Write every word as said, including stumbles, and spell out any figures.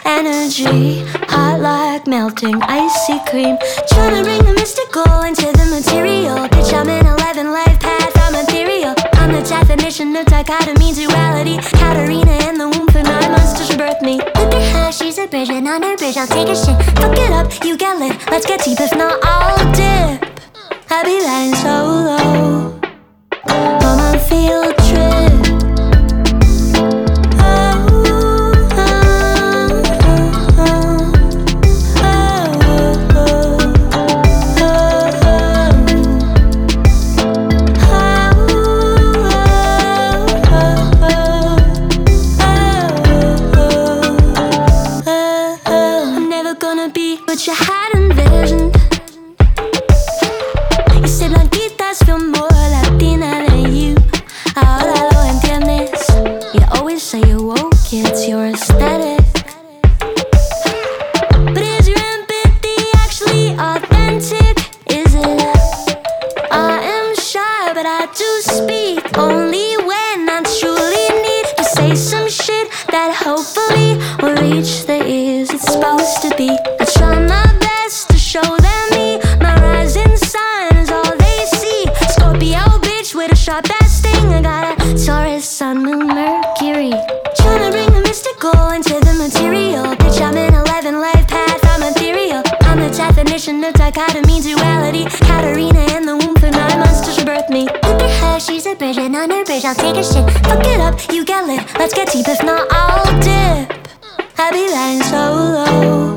energy, hot like melting icy cream. Tryna bring the mystical into the material. Bitch, I'm an eleven life path, I'm ethereal. I'm the definition of dichotomy, duality. Katarina in the womb for nine months till she birthed me. Look at her, she's a bridge, and on her bridge I'll take a shit. Fuck it up, you get lit, let's get deep, if not I'll dip. I'll be riding solo on my field trip. What you had envisioned. You say blanquitas feel more Latina than you. Ahora lo entiendes. You always say you're woke, it's your aesthetic. But is your empathy actually authentic? Is it? I am shy, but I do speak only when I truly need to say some shit that hopefully will reach the ears it's supposed to be. I try my best to show them me. My rising sign is all they see. Scorpio bitch with a sharp ass sting. I got a Taurus, Sun, Moon, Mercury. Tryna bring the mystical into the material. Bitch, I'm an eleven life path, I'm ethereal. I'm the definition of dichotomy, duality. Katarina in the womb for nine months till she birthed me. Look at her, she's a bridge, and on her bridge I'll take a shit. Fuck it up, you get lit, let's get deep, if not I'll dip. I'll be riding solo